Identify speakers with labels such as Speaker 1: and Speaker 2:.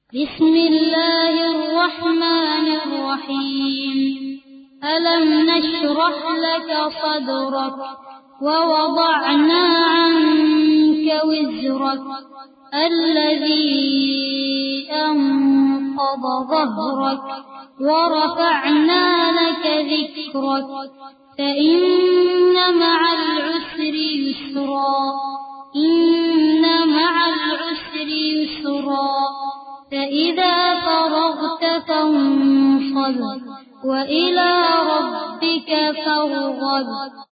Speaker 1: बिस्मिल्लाहिर्रहमानिर्रहीम। अलम नशरह लक सदरक व वदअना अन्क विज़रक अल्लज़ी अनक़द ज़हरक व रफ़अना लक ज़िक्रक फ़इन्न मअल उसरि युस्रा इन्न मअल उसरि युस्रा फ़इज़ा फ़रग़त फ़ंसब व इला रब्बिक फ़ारग़ब।